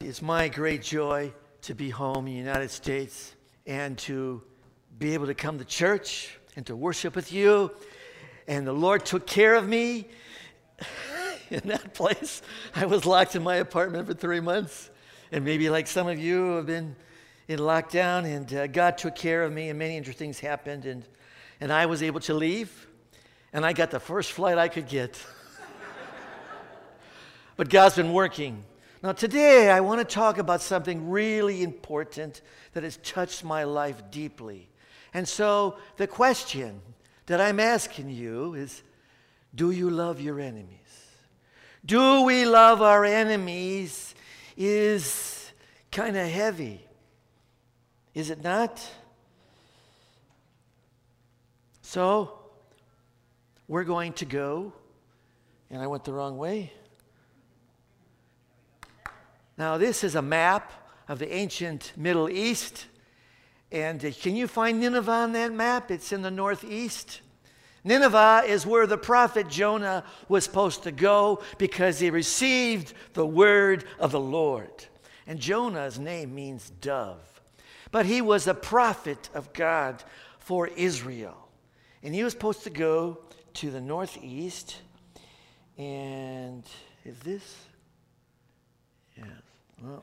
It's my great joy to be home in the United States and to be able to come to church and to worship with you. And the Lord took care of me in that place. I was locked in my apartment for 3 months. And maybe like some of you have been in lockdown, and God took care of me, and many interesting things happened. And I was able to leave, and I got the first flight I could get. But God's been working. Now today I want to talk about something really important that has touched my life deeply. And so the question that I'm asking you is, do you love your enemies? Do we love our enemies is kind of heavy. Is it not? So we're going to go, and I went the wrong way. Now, this is a map of the ancient Middle East. And can you find Nineveh on that map? It's in the northeast. Nineveh is where the prophet Jonah was supposed to go because he received the word of the Lord. And Jonah's name means dove. But he was a prophet of God for Israel. And he was supposed to go to the northeast. And is this? Yes. Well,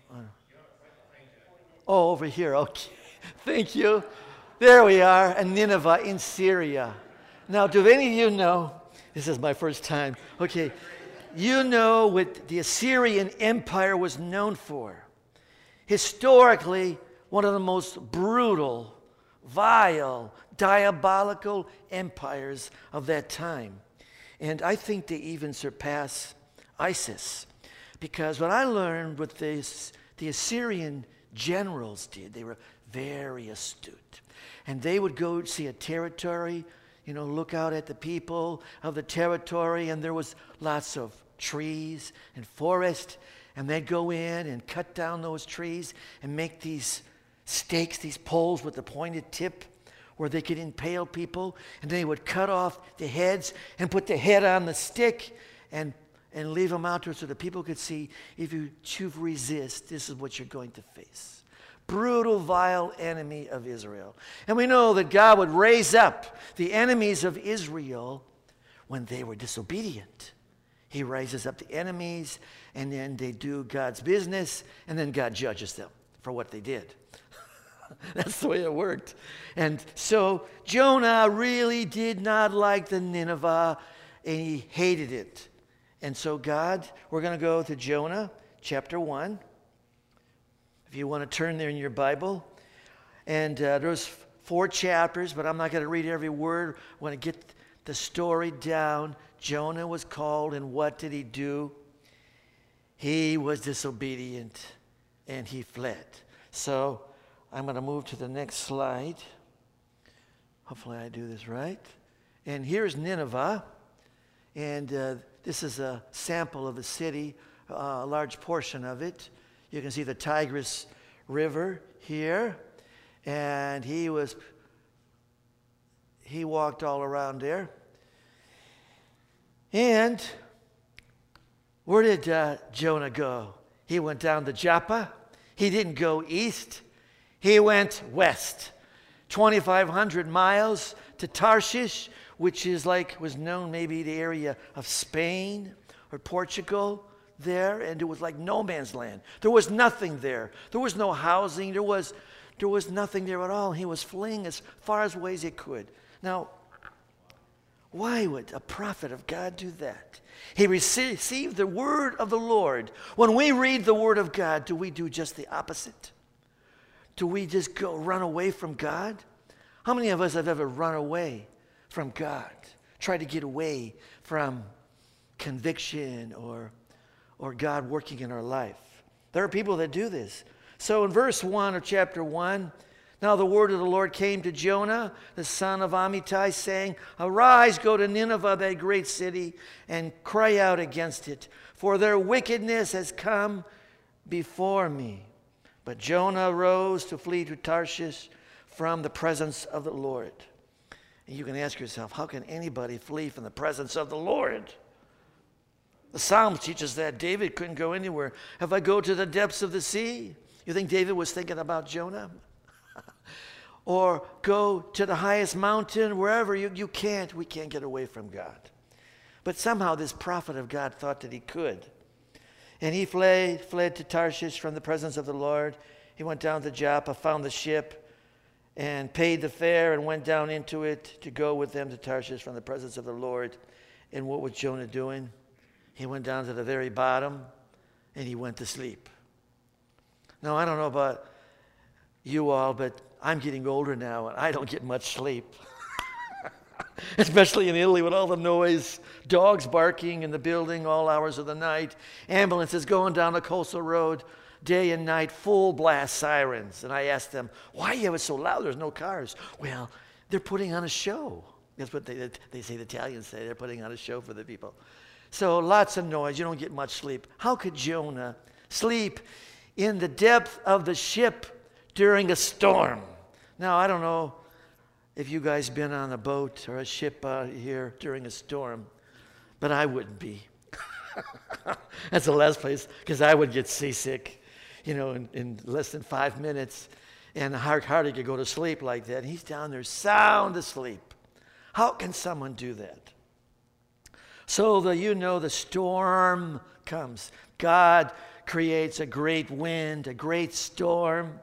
oh, over here. Okay. Thank you. There we are, in Nineveh in Syria. Now, do any of you know, this is my first time, okay, you know what the Assyrian Empire was known for. Historically, one of the most brutal, vile, diabolical empires of that time. And I think they even surpass ISIS. Because what I learned what the Assyrian generals did, they were very astute. And they would go see a territory, look out at the people of the territory, and there was lots of trees and forest, and they'd go in and cut down those trees and make these stakes, these poles with the pointed tip where they could impale people, and they would cut off the heads and put the head on the stick and leave them out there so that people could see, if you resist, this is what you're going to face. Brutal, vile enemy of Israel. And we know that God would raise up the enemies of Israel when they were disobedient. He raises up the enemies, and then they do God's business, and then God judges them for what they did. That's the way it worked. And so Jonah really did not like the Nineveh, and he hated it. And so we're going to go to Jonah chapter 1. If you want to turn there in your Bible. And there's 4 chapters, but I'm not going to read every word. I want to get the story down. Jonah was called, and what did he do? He was disobedient, and he fled. So I'm going to move to the next slide. Hopefully I do this right. And here's Nineveh. And this is a sample of the city, a large portion of it. You can see the Tigris River here. And he walked all around there. And where did Jonah go? He went down to Joppa. He didn't go east. He went west. 2,500 miles to Tarshish, which was known maybe the area of Spain or Portugal there, and it was like no man's land. There was nothing there. There was no housing. There was nothing there at all. He was fleeing as far away as he could. Now, why would a prophet of God do that? He received the word of the Lord. When we read the word of God, do we do just the opposite? Do we just run away from God? How many of us have ever run away from God? Tried to get away from conviction or God working in our life. There are people that do this. So in verse 1 of chapter 1, now the word of the Lord came to Jonah, the son of Amittai, saying, Arise, go to Nineveh, that great city, and cry out against it, for their wickedness has come before me. But Jonah rose to flee to Tarshish from the presence of the Lord. And you can ask yourself, how can anybody flee from the presence of the Lord? The Psalms teach us that David couldn't go anywhere. If I go to the depths of the sea, you think David was thinking about Jonah? Or go to the highest mountain, wherever we can't get away from God. But somehow this prophet of God thought that he could. And he fled to Tarshish from the presence of the Lord. He went down to Joppa, found the ship, and paid the fare and went down into it to go with them to Tarshish from the presence of the Lord. And what was Jonah doing? He went down to the very bottom and he went to sleep. Now, I don't know about you all, but I'm getting older now and I don't get much sleep. Especially in Italy with all the noise, dogs barking in the building all hours of the night, ambulances going down the coastal road day and night, full blast sirens. And I asked them, why do you have it so loud? There's no cars. Well, they're putting on a show. That's what they say, the Italians say. They're putting on a show for the people. So lots of noise. You don't get much sleep. How could Jonah sleep in the depth of the ship during a storm? Now, I don't know if you guys been on a boat or a ship out here during a storm, but I wouldn't be. That's the last place, because I would get seasick, in less than 5 minutes, and hardly could go to sleep like that. And he's down there sound asleep. How can someone do that? So the storm comes. God creates a great wind, a great storm,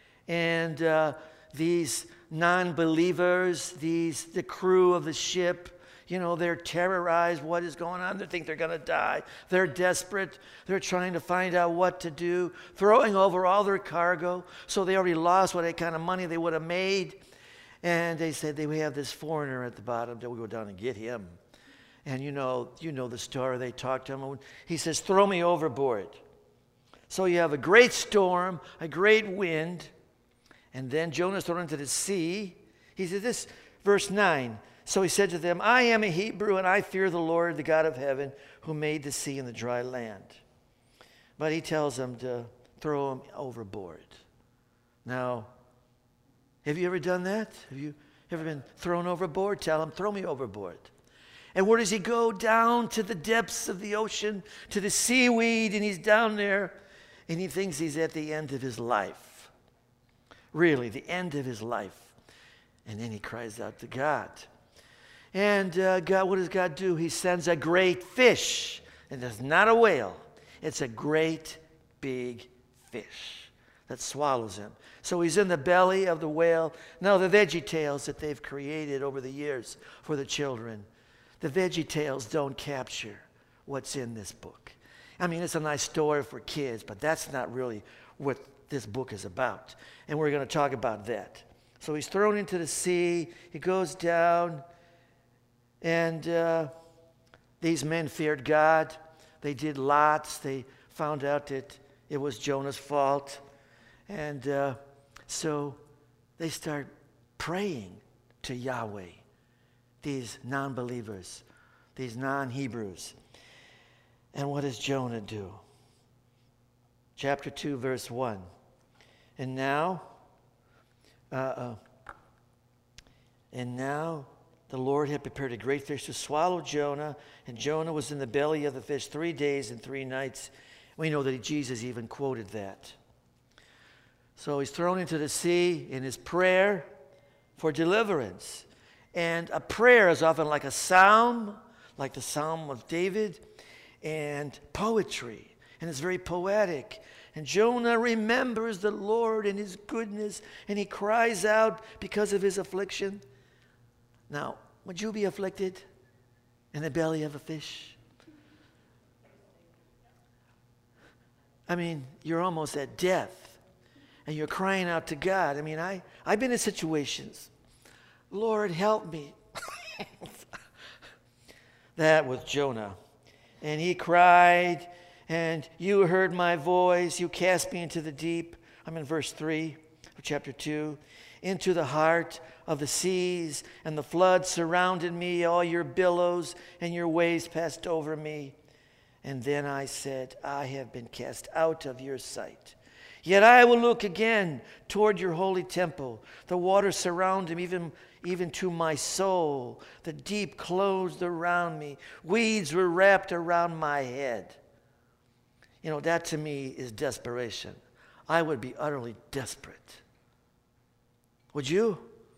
and these non-believers, the crew of the ship, they're terrorized. What is going on? They think they're going to die. They're desperate. They're trying to find out what to do, throwing over all their cargo. So they already lost what kind of money they would have made. And they said, we have this foreigner at the bottom. We'll go down and get him. And you know the story. They talked to him. He says, throw me overboard. So you have a great storm, a great wind, and then Jonah's thrown into the sea. He said this, verse 9. So he said to them, I am a Hebrew, and I fear the Lord, the God of heaven, who made the sea and the dry land. But he tells them to throw him overboard. Now, have you ever done that? Have you ever been thrown overboard? Tell him, throw me overboard. And where does he go? Down to the depths of the ocean, to the seaweed, and he's down there, and he thinks he's at the end of his life. Really, the end of his life. And then he cries out to God. And God, what does God do? He sends a great fish. And it's not a whale. It's a great big fish that swallows him. So he's in the belly of the whale. Now the VeggieTales that they've created over the years for the children, the VeggieTales don't capture what's in this book. I mean, it's a nice story for kids, but that's not really what this book is about. And we're going to talk about that. So he's thrown into the sea. He goes down. And these men feared God. They did lots. They found out that it was Jonah's fault. And so they start praying to Yahweh, these non-believers, these non-Hebrews. And what does Jonah do? Chapter 2, verse 1. And now the Lord had prepared a great fish to swallow Jonah, and Jonah was in the belly of the fish 3 days and 3 nights. We know that Jesus even quoted that. So he's thrown into the sea in his prayer for deliverance. And a prayer is often like a psalm, like the Psalm of David, and poetry. And it's very poetic. And Jonah remembers the Lord and his goodness, and he cries out because of his affliction. Now, would you be afflicted in the belly of a fish? I mean, you're almost at death, and you're crying out to God. I mean, I've been in situations. Lord, help me. That was Jonah. And he cried, and you heard my voice. You cast me into the deep. I'm in verse 3 of chapter 2. Into the heart of the seas, and the flood surrounded me. All your billows and your waves passed over me. And then I said, I have been cast out of your sight. Yet I will look again toward your holy temple. The waters surround him, even to my soul. The deep closed around me. Weeds were wrapped around my head. You know, that to me is desperation. I would be utterly desperate. Would you?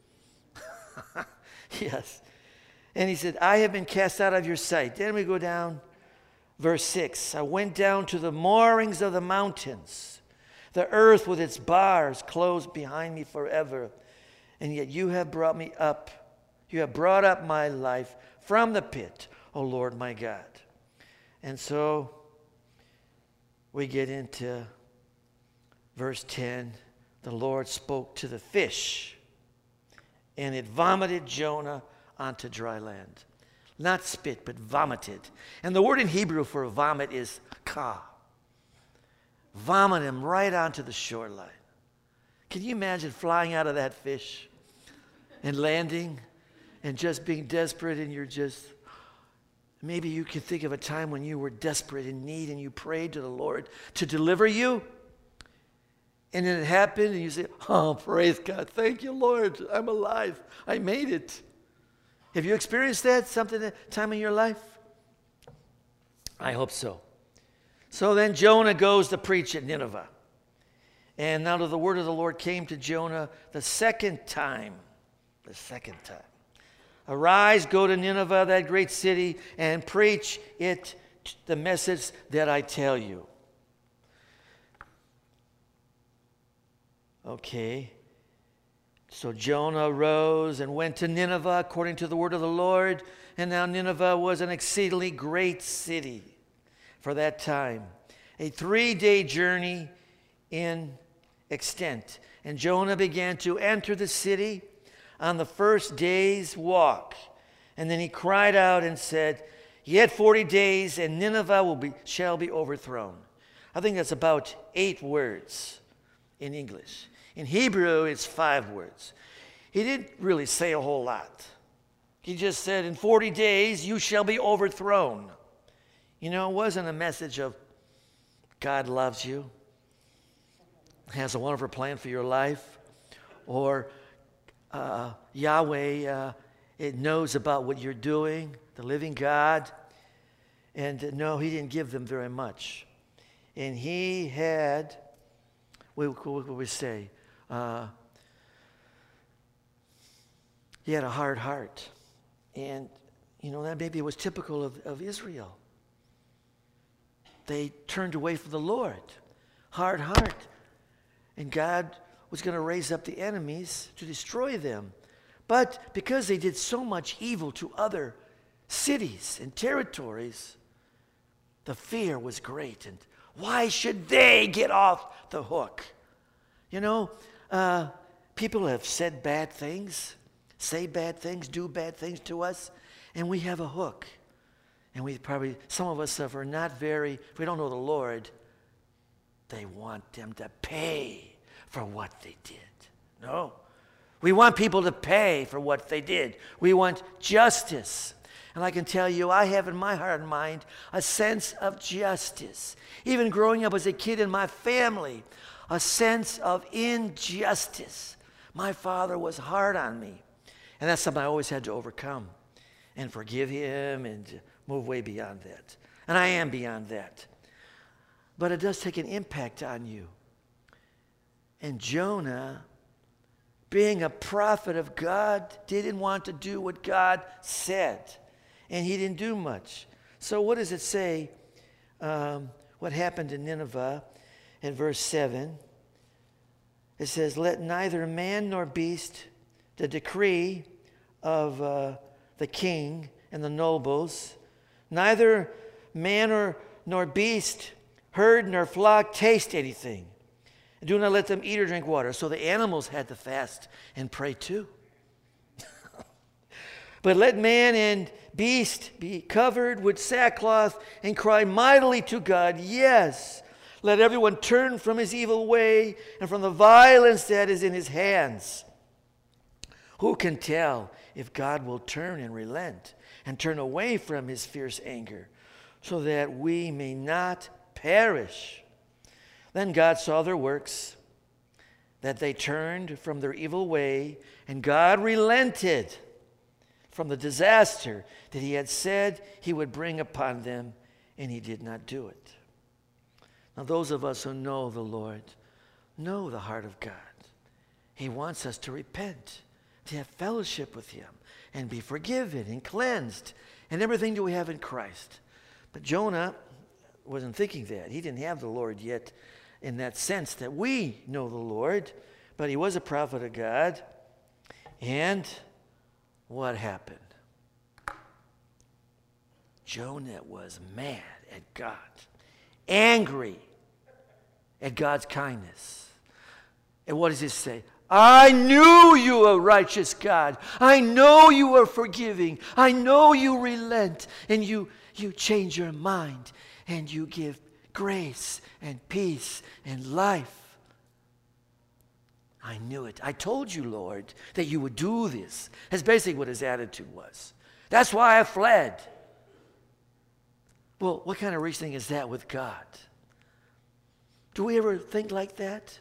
Yes. And he said, I have been cast out of your sight. Then we go down, verse 6. I went down to the moorings of the mountains. The earth with its bars closed behind me forever. And yet you have brought me up. You have brought up my life from the pit, O Lord my God. And so we get into verse 10. The Lord spoke to the fish, and it vomited Jonah onto dry land. Not spit, but vomited. And the word in Hebrew for vomit is ka. Vomit him right onto the shoreline. Can you imagine flying out of that fish and landing and just being desperate, and you're just, maybe you can think of a time when you were desperate in need and you prayed to the Lord to deliver you. And then it happened and you say, oh, praise God. Thank you, Lord. I'm alive. I made it. Have you experienced that time in your life? I hope so. So then Jonah goes to preach at Nineveh. And now the word of the Lord came to Jonah the second time. The second time. Arise, go to Nineveh, that great city, and preach it, the message that I tell you. Okay. So Jonah arose and went to Nineveh according to the word of the Lord. And now Nineveh was an exceedingly great city for that time, a 3-day journey in extent. And Jonah began to enter the city on the first day's walk. And then he cried out and said, yet 40 days and Nineveh shall be overthrown. I think that's about 8 words in English. In Hebrew, it's 5 words. He didn't really say a whole lot. He just said, in 40 days you shall be overthrown. You know, it wasn't a message of God loves you, has a wonderful plan for your life, or Yahweh it knows about what you're doing, the living God. And no, he didn't give them very much. And he had, what would we say? He had a hard heart. And, you know, that maybe was typical of Israel. They turned away from the Lord. Hard heart. And God was going to raise up the enemies to destroy them. But because they did so much evil to other cities and territories, the fear was great. And why should they get off the hook? You know, people have said bad things, say bad things, do bad things to us, and we have a hook. And we probably, some of us if we don't know the Lord, they want them to pay for what they did. No. We want people to pay for what they did. We want justice. And I can tell you, I have in my heart and mind a sense of justice. Even growing up as a kid in my family, a sense of injustice. My father was hard on me. And that's something I always had to overcome and forgive him and move way beyond that. And I am beyond that. But it does take an impact on you. And Jonah, being a prophet of God, didn't want to do what God said. And he didn't do much. So what does it say? What happened in Nineveh in verse 7? It says, let neither man nor beast, the decree of the king and the nobles, neither man nor beast, herd nor flock, taste anything. And do not let them eat or drink water. So the animals had to fast and pray too. But let man and beast be covered with sackcloth and cry mightily to God. Yes, let everyone turn from his evil way and from the violence that is in his hands. Who can tell if God will turn and relent and turn away from his fierce anger so that we may not perish? Then God saw their works, that they turned from their evil way, and God relented from the disaster that he had said he would bring upon them, and he did not do it. Now, those of us who know the Lord know the heart of God. He wants us to repent, to have fellowship with him, and be forgiven and cleansed, and everything that we have in Christ. But Jonah wasn't thinking that. He didn't have the Lord yet in that sense that we know the Lord, but he was a prophet of God. And what happened? Jonah was mad at God, angry at God's kindness. And what does he say? I knew you were righteous, God. I know you are forgiving. I know you relent, and you change your mind, and you give grace and peace and life. I knew it. I told you, Lord, that you would do this. That's basically what his attitude was. That's why I fled. Well, what kind of reasoning is that with God? Do we ever think like that?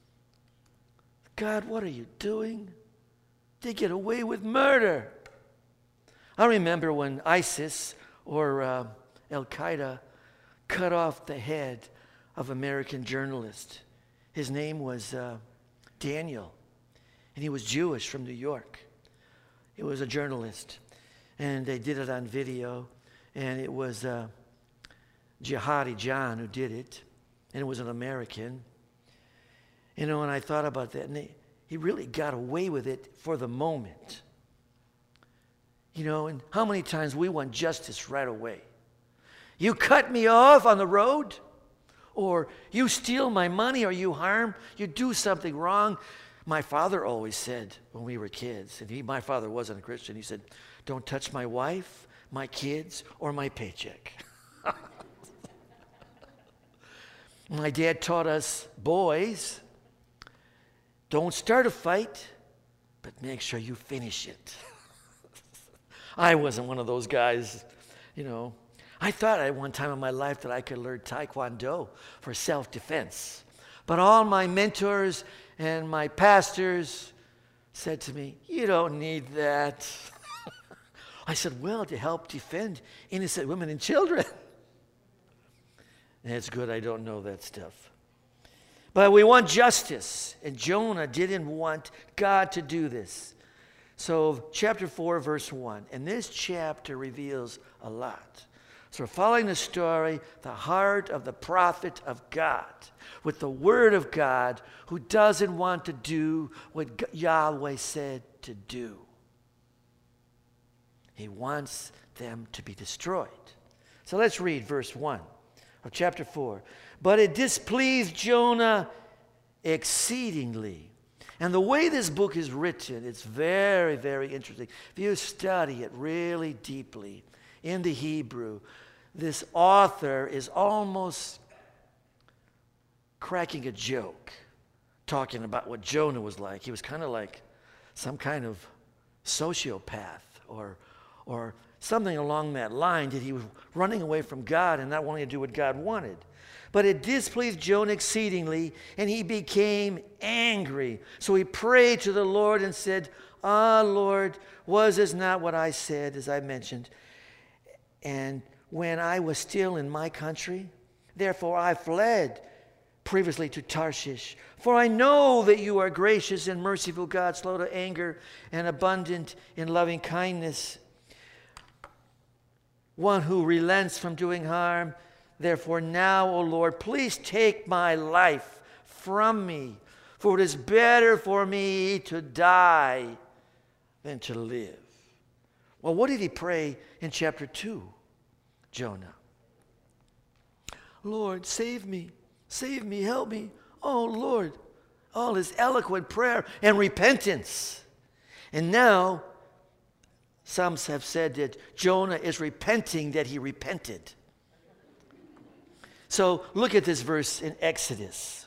God, what are you doing? They get away with murder. I remember when ISIS or Al-Qaeda cut off the head of an American journalist. His name was Daniel, and he was Jewish from New York. He was a journalist, and they did it on video, and it was Jihadi John who did it, and it was an American. You know, and I thought about that, and he really got away with it for the moment. You know, and how many times we want justice right away? You cut me off on the road, or you steal my money, or you harm, you do something wrong. My father always said when we were kids, and my father wasn't a Christian, he said, don't touch my wife, my kids, or my paycheck. My dad taught us, boys, don't start a fight, but make sure you finish it. I wasn't one of those guys, you know. I thought at one time in my life that I could learn Taekwondo for self-defense. But all my mentors and my pastors said to me, you don't need that. I said, well, to help defend innocent women and children. And it's good I don't know that stuff. But we want justice, and Jonah didn't want God to do this. So chapter 4, verse 1, and this chapter reveals a lot. So we're following the story, the heart of the prophet of God, with the word of God, who doesn't want to do what Yahweh said to do. He wants them to be destroyed. So let's read verse 1 of chapter 4. But it displeased Jonah exceedingly. And the way this book is written, it's very, very interesting. If you study it really deeply in the Hebrew, this author is almost cracking a joke, talking about what Jonah was like. He was kind of like some kind of sociopath or something along that line, that he was running away from God and not wanting to do what God wanted. But it displeased Jonah exceedingly, and he became angry. So he prayed to the Lord and said, Ah, Lord, was this not what I said, as I mentioned, and when I was still in my country? Therefore I fled previously to Tarshish. For I know that you are gracious and merciful God, slow to anger and abundant in loving kindness, one who relents from doing harm. Therefore now, O Lord, please take my life from me, for it is better for me to die than to live. Well, what did he pray in chapter 2, Jonah? Lord, save me, help me. Oh, Lord, all his eloquent prayer and repentance. And now, some have said that Jonah is repenting that he repented. So look at this verse in Exodus.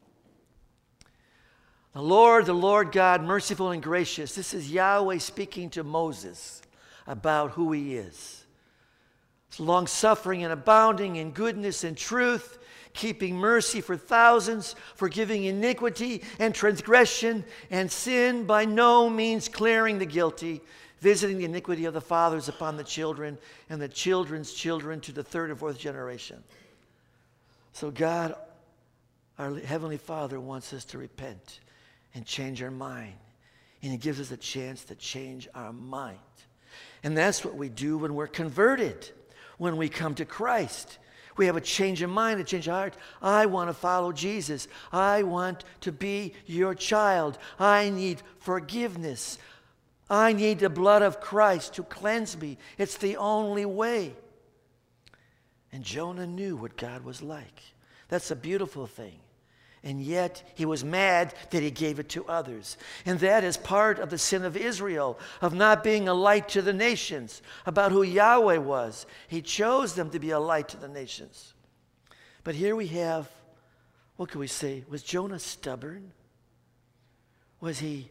The Lord God, merciful and gracious. This is Yahweh speaking to Moses about who he is. It's long-suffering and abounding in goodness and truth, keeping mercy for thousands, forgiving iniquity and transgression and sin, by no means clearing the guilty, visiting the iniquity of the fathers upon the children and the children's children to the third and fourth generation. So God, our Heavenly Father, wants us to repent and change our mind. And He gives us a chance to change our mind. And that's what we do when we're converted, when we come to Christ. We have a change of mind, a change of heart. I want to follow Jesus. I want to be your child. I need forgiveness. I need the blood of Christ to cleanse me. It's the only way. And Jonah knew what God was like. That's a beautiful thing. And yet he was mad that he gave it to others. And that is part of the sin of Israel, of not being a light to the nations, about who Yahweh was. He chose them to be a light to the nations. But here we have, what can we say? Was Jonah stubborn? Was he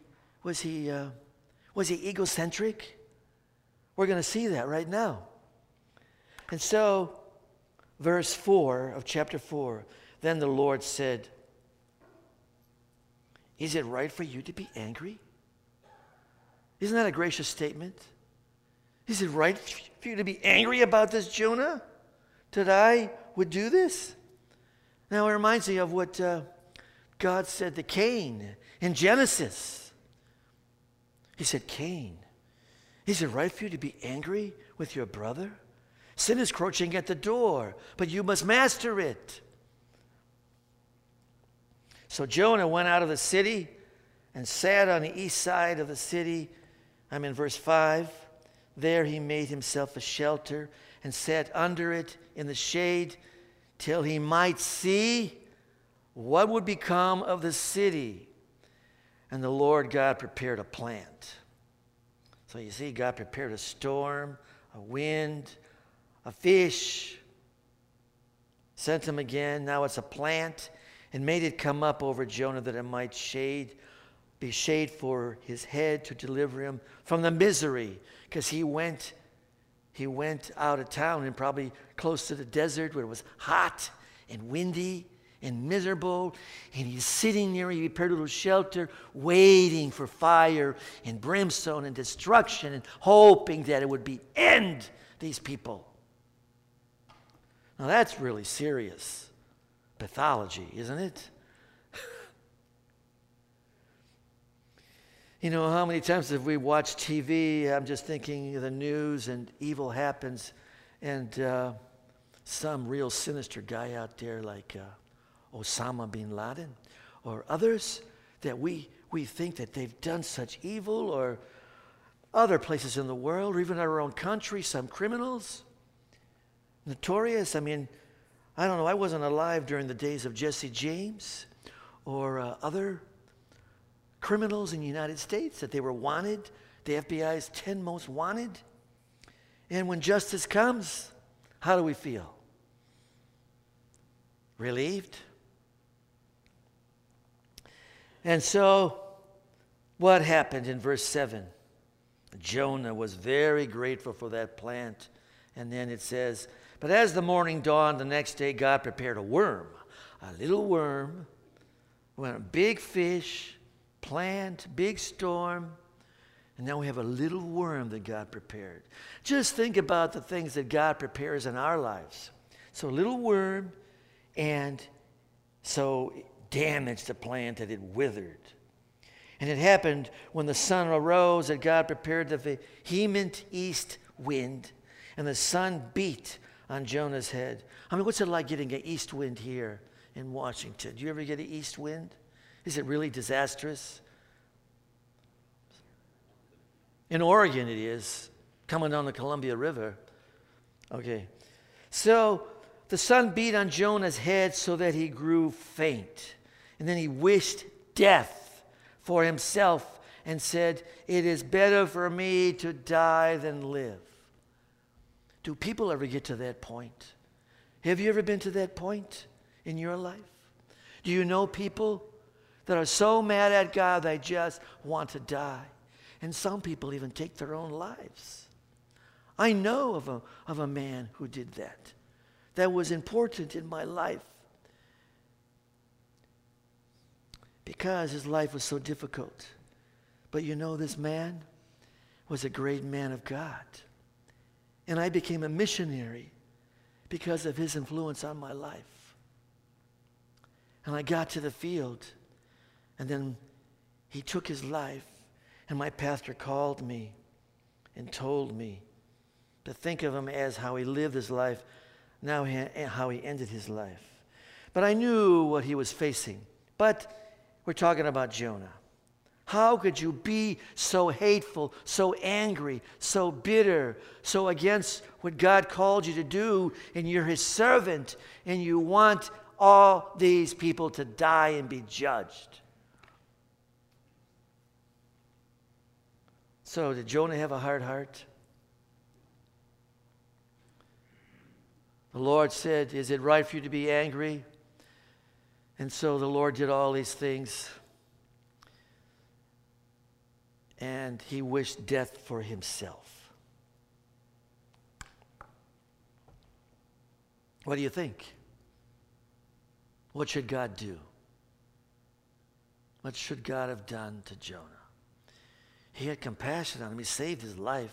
egocentric? We're going to see that right now. And so, verse 4 of chapter 4, then the Lord said, is it right for you to be angry? Isn't that a gracious statement? Is it right for you to be angry about this, Jonah? That I would do this? Now it reminds me of what God said to Cain in Genesis. He said, Cain, is it right for you to be angry with your brother? Sin is crouching at the door, but you must master it. So Jonah went out of the city and sat on the east side of the city. I'm in verse 5. There he made himself a shelter and sat under it in the shade till he might see what would become of the city. And the Lord God prepared a plant. So you see, God prepared a storm, a wind, a fish, sent him again. Now it's a plant, and made it come up over Jonah that it might be shade for his head to deliver him from the misery. Because he went out of town and probably close to the desert where it was hot and windy and miserable. And he's sitting there, he prepared a little shelter, waiting for fire and brimstone and destruction and hoping that it would end these people. Now that's really serious pathology, isn't it? You know, how many times have we watched TV? I'm just thinking of the news, and evil happens, and some real sinister guy out there like Osama bin Laden or others that we think that they've done such evil, or other places in the world, or even our own country, some criminals, notorious. I mean, I don't know, I wasn't alive during the days of Jesse James or other criminals in the United States that they were wanted, the FBI's 10 most wanted. And when justice comes, how do we feel? Relieved? And so, what happened in verse 7? Jonah was very grateful for that plant. And then it says, but as the morning dawned the next day, God prepared a worm, a little worm, a big fish, plant, big storm, and now we have a little worm that God prepared. Just think about the things that God prepares in our lives. So a little worm, and so it damaged the plant that it withered. And it happened when the sun arose that God prepared the vehement east wind, and the sun beat on Jonah's head. I mean, what's it like getting an east wind here in Washington? Do you ever get an east wind? Is it really disastrous? In Oregon it is, coming down the Columbia River. Okay. So the sun beat on Jonah's head so that he grew faint. And then he wished death for himself and said, it is better for me to die than live. Do people ever get to that point? Have you ever been to that point in your life? Do you know people that are so mad at God they just want to die? And some people even take their own lives. I know of a man who did that. That was important in my life. because his life was so difficult. But you know, this man was a great man of God. And I became a missionary because of his influence on my life. And I got to the field, and then he took his life, and my pastor called me and told me to think of him as how he lived his life, now how he ended his life. But I knew what he was facing. But we're talking about Jonah. How could you be so hateful, so angry, so bitter, so against what God called you to do, and you're his servant, and you want all these people to die and be judged? So did Jonah have a hard heart? The Lord said, is it right for you to be angry? And so the Lord did all these things. And he wished death for himself. What do you think? What should God do? What should God have done to Jonah? He had compassion on him. He saved his life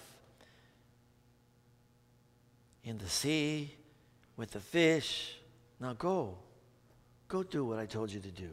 in the sea with the fish. Now go. Go do what I told you to do.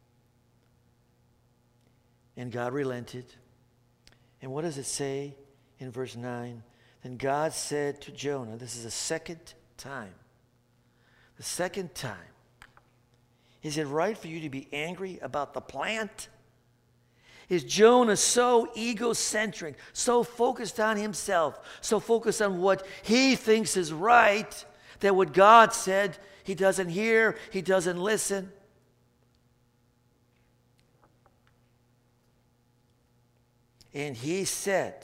And God relented. And what does it say in verse 9? Then God said to Jonah, this is the second time. The second time. Is it right for you to be angry about the plant? Is Jonah so egocentric, so focused on himself, so focused on what he thinks is right, that what God said, he doesn't hear, he doesn't listen? And he said,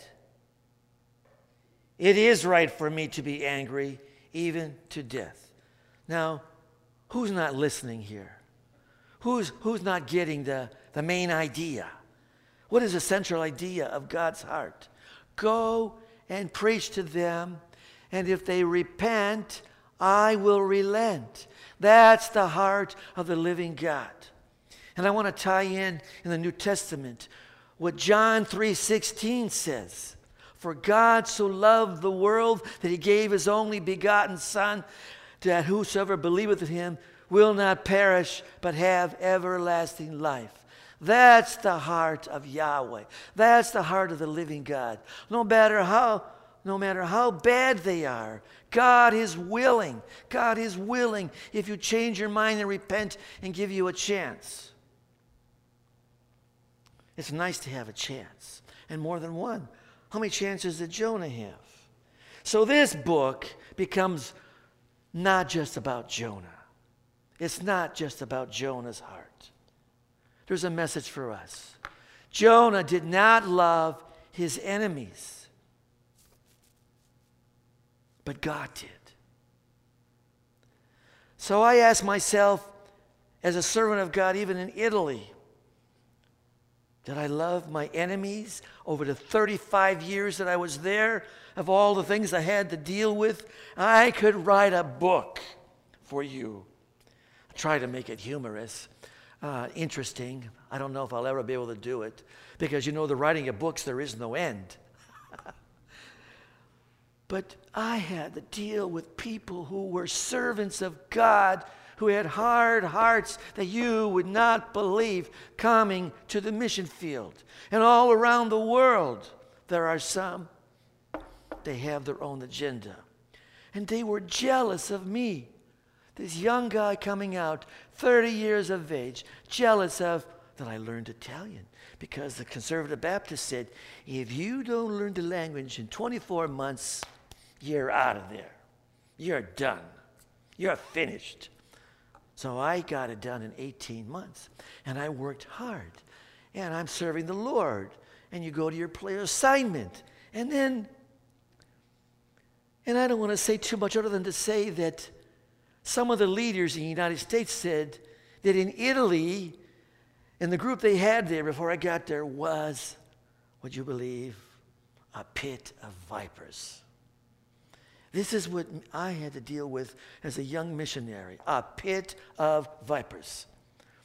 it is right for me to be angry, even to death. Now, who's not listening here? Who's not getting the main idea? What is the central idea of God's heart? Go and preach to them, and if they repent, I will relent. That's the heart of the living God. And I want to tie in the New Testament what John 3:16 says. For God so loved the world that he gave his only begotten Son, that whosoever believeth in him will not perish, but have everlasting life. That's the heart of Yahweh. That's the heart of the living God. No matter how bad they are, God is willing. God is willing, if you change your mind and repent, and give you a chance. It's nice to have a chance, and more than one. How many chances did Jonah have? So this book becomes not just about Jonah. It's not just about Jonah's heart. There's a message for us. Jonah did not love his enemies, but God did. So I ask myself, as a servant of God, even in Italy, did I love my enemies over the 35 years that I was there, of all the things I had to deal with? I could write a book for you. I try to make it humorous, interesting. I don't know if I'll ever be able to do it, because the writing of books, there is no end. But I had to deal with people who were servants of God, who had hard hearts that you would not believe, coming to the mission field. And all around the world, there are some, they have their own agenda. And they were jealous of me. This young guy coming out, 30 years of age, jealous of that I learned Italian. Because the Conservative Baptist said, if you don't learn the language in 24 months, you're out of there. You're done. You're finished. So I got it done in 18 months. And I worked hard. And I'm serving the Lord. And you go to your prayer assignment. And then, and I don't want to say too much other than to say that some of the leaders in the United States said that in Italy, in the group they had there before I got there, was, would you believe, a pit of vipers. This is what I had to deal with as a young missionary, a pit of vipers.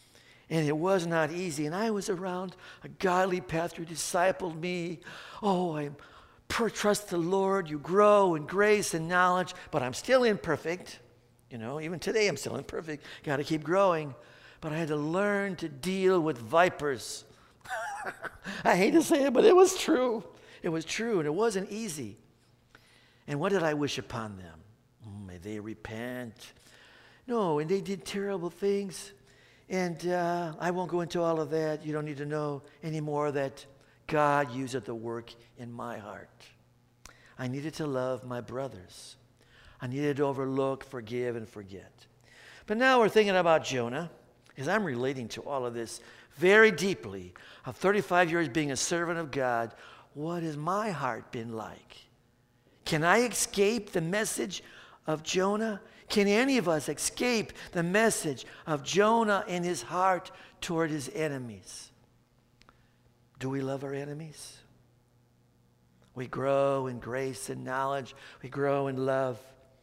And it was not easy. And I was around a godly pastor who discipled me. Oh, I trust the Lord. You grow in grace and knowledge. But I'm still imperfect. You know, even today I'm still imperfect. Got to keep growing. But I had to learn to deal with vipers. I hate to say it, but it was true. It was true, and it wasn't easy. And what did I wish upon them? May they repent. No, and they did terrible things. And I won't go into all of that. You don't need to know anymore that God used the work in my heart. I needed to love my brothers. I needed to overlook, forgive, and forget. But now we're thinking about Jonah, as I'm relating to all of this very deeply. Of 35 years being a servant of God, what has my heart been like? Can I escape the message of Jonah? Can any of us escape the message of Jonah in his heart toward his enemies? Do we love our enemies? We grow in grace and knowledge. We grow in love.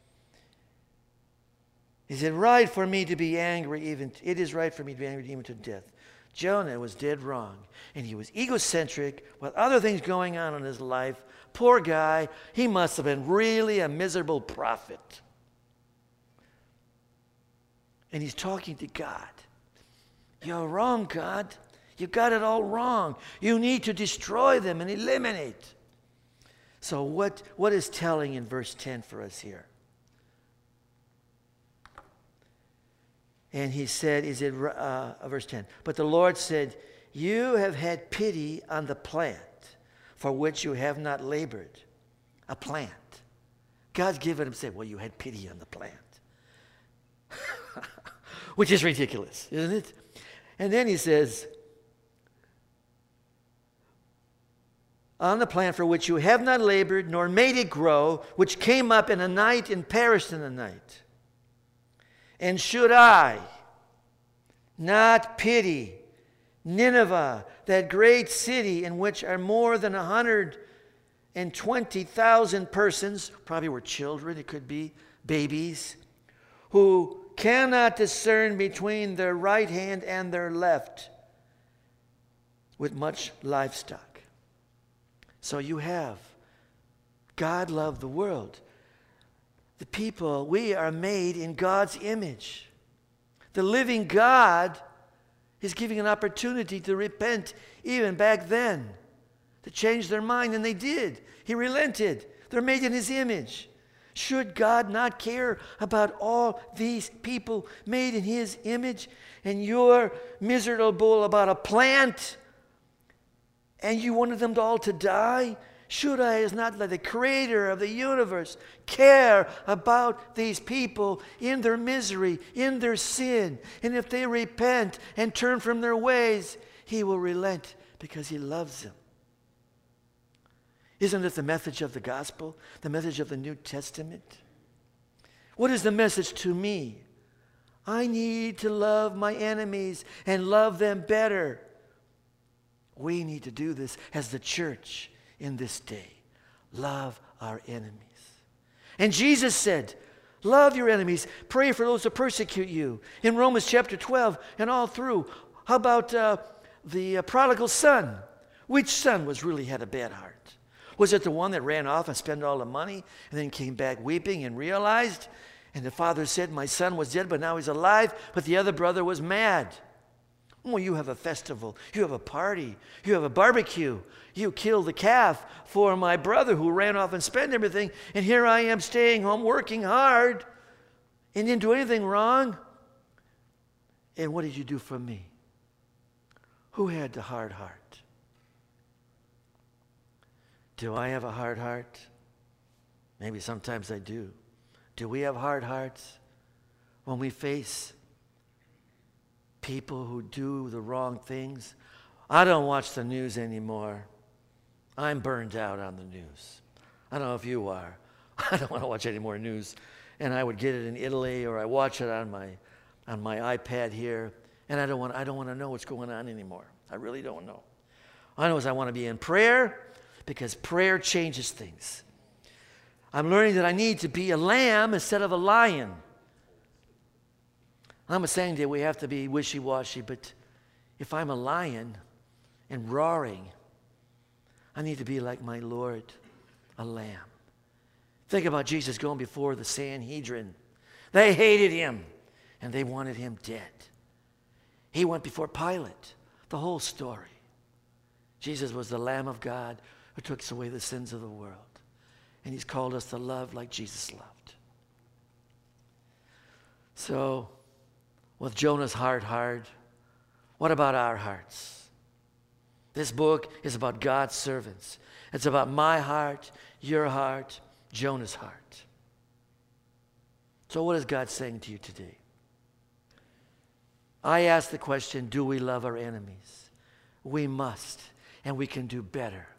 Is it right for me to be angry even? It is right for me to be angry even to death. Jonah was dead wrong, and he was egocentric with other things going on in his life. Poor guy, he must have been really a miserable prophet. And he's talking to God. You're wrong, God. You got it all wrong. You need to destroy them and eliminate. So what is telling in verse 10 for us here? And he said, verse 10, but the Lord said, you have had pity on the plant for which you have not labored. A plant. God's given him, say, well, you had pity on the plant. Which is ridiculous, isn't it? And then he says, on the plant for which you have not labored, nor made it grow, which came up in a night and perished in a night. And should I not pity Nineveh, that great city in which are more than 120,000 persons, probably were children, it could be babies, who cannot discern between their right hand and their left, with much livestock. So you have, God loved the world. The people, we are made in God's image. The living God is giving an opportunity to repent even back then, to change their mind, and they did. He relented. They're made in his image. Should God not care about all these people made in his image? And you're miserable about a plant, and you wanted them all to die? Should I, as not the creator of the universe, care about these people in their misery, in their sin? And if they repent and turn from their ways, he will relent because he loves them. Isn't it the message of the gospel, the message of the New Testament? What is the message to me? I need to love my enemies and love them better. We need to do this as the church in this day. Love our enemies. And Jesus said, love your enemies. Pray for those who persecute you. In Romans chapter 12 and all through. How about the prodigal son? Which son really had a bad heart? Was it the one that ran off and spent all the money and then came back weeping and realized? And the father said, my son was dead, but now he's alive. But the other brother was mad. Oh, you have a festival. You have a party. You have a barbecue. You killed the calf for my brother who ran off and spent everything. And here I am staying home working hard and didn't do anything wrong. And what did you do for me? Who had the hard heart? Do I have a hard heart? Maybe sometimes I do. Do we have hard hearts when we face people who do the wrong things? I don't watch the news anymore. I'm burned out on the news. I don't know if you are. I don't want to watch any more news. And I would get it in Italy, or I watch it on my iPad here, and I don't want to know what's going on anymore. I really don't know. All I know is I want to be in prayer, because prayer changes things. I'm learning that I need to be a lamb instead of a lion. I'm not saying that we have to be wishy-washy, but If I'm a lion and roaring, I need to be like my Lord, a lamb. Think about Jesus going before the Sanhedrin. They hated him, and they wanted him dead. He went before Pilate. The whole story. Jesus was the Lamb of God who took away the sins of the world. And he's called us to love like Jesus loved. So, with Jonah's heart hard, what about our hearts? This book is about God's servants. It's about my heart, your heart, Jonah's heart. So what is God saying to you today? I ask the question, do we love our enemies? We must, and we can do better.